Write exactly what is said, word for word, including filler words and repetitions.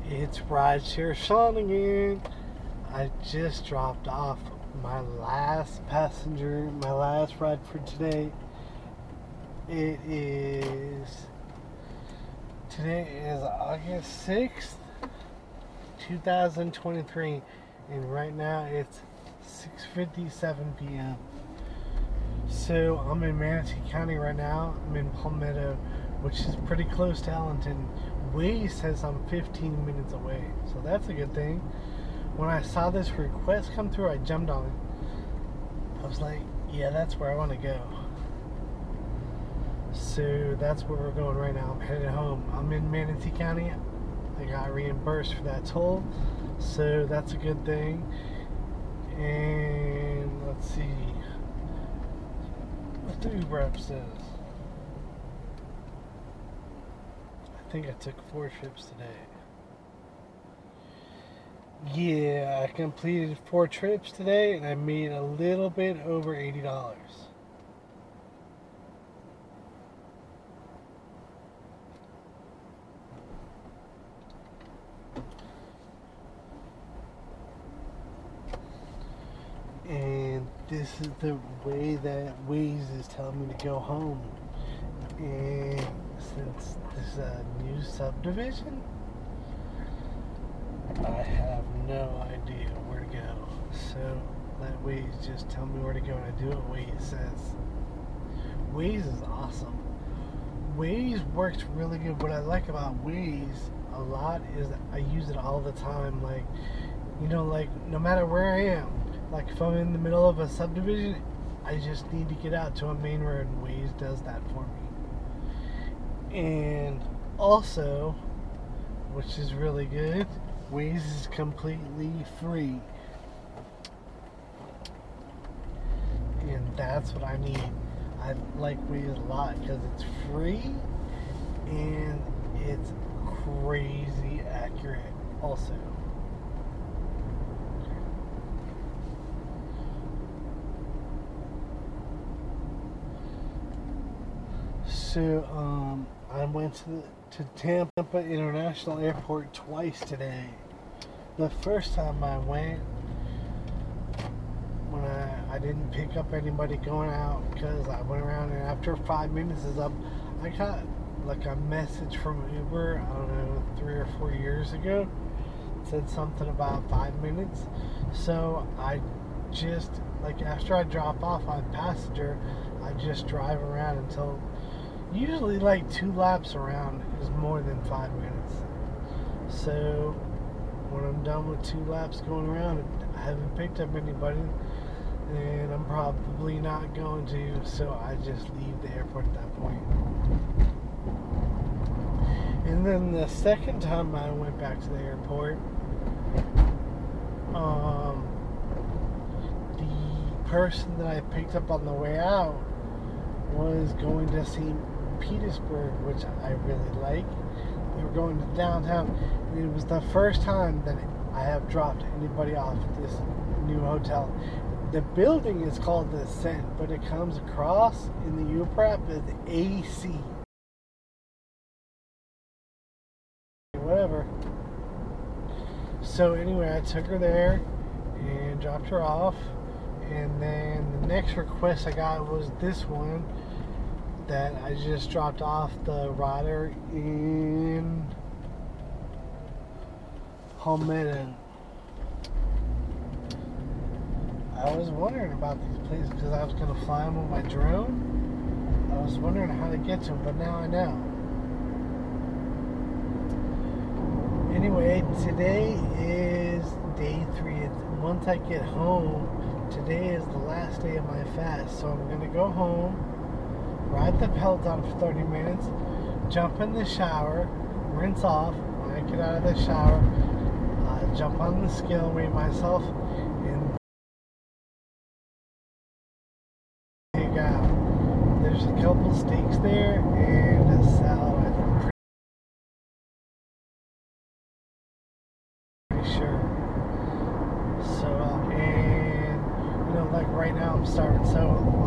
It's Rideshare Sean again. I just dropped off my last passenger, my last ride for today. It is, today is August sixth, twenty twenty-three, and right now it's six fifty-seven p.m. So I'm in Manatee County right now. I'm in Palmetto, which is pretty close to Allenton. Waze says I'm fifteen minutes away, so that's a good thing. When I saw this request come through, I jumped on it. I was like, yeah, that's where I want to go. So that's where we're going right now. I'm headed home. I'm in Manatee County. I got reimbursed for that toll, so that's a good thing. And let's see what the Uber app says. I think I took four trips today. Yeah, I completed four trips today and I made a little bit over eighty dollars. And this is the way that Waze is telling me to go home. And since this is a new subdivision, I have no idea where to go. So let Waze just tell me where to go, and I do what Waze says. Waze is awesome. Waze works really good. What I like about Waze a lot is that I use it all the time. Like, you know, like no matter where I am, like if I'm in the middle of a subdivision, I just need to get out to a main road, and Waze does that for me. And also, which is really good, Waze is completely free. And that's what I need. I like Waze a lot because it's free and it's crazy accurate also. So, um, I went to the, to Tampa International Airport twice today. The first time I went, when I, I didn't pick up anybody going out because I went around, and after five minutes is up, I got like a message from Uber, I don't know, three or four years ago. It said something about five minutes. So I just, like after I drop off my passenger, I just drive around until, usually like two laps around is more than five minutes. So when I'm done with two laps going around, I haven't picked up anybody, and I'm probably not going to, so I just leave the airport at that point. And then the second time I went back to the airport, um, the person that I picked up on the way out was going to Saint Petersburg, which I really like. We were going to downtown, and it was the first time that I have dropped anybody off at this new hotel. The building is called the Ascent, but it comes across in the Uber app as A C. Whatever. So anyway, I took her there and dropped her off, and then the next request I got was this one that I just dropped off the rider in Palmetto. I was wondering about these places because I was going to fly them with my drone. I was wondering how to get to them, but now I know. Anyway, today is day three. It's, once I get home, today is the last day of my fast, so I'm going to go home, ride the Peloton for thirty minutes, jump in the shower, rinse off. When I get out of the shower, uh, jump on the scale, weigh myself, and dig out. There's a couple steaks there and a salad, I'm pretty sure. So, uh, and, you know, like right now I'm starving, so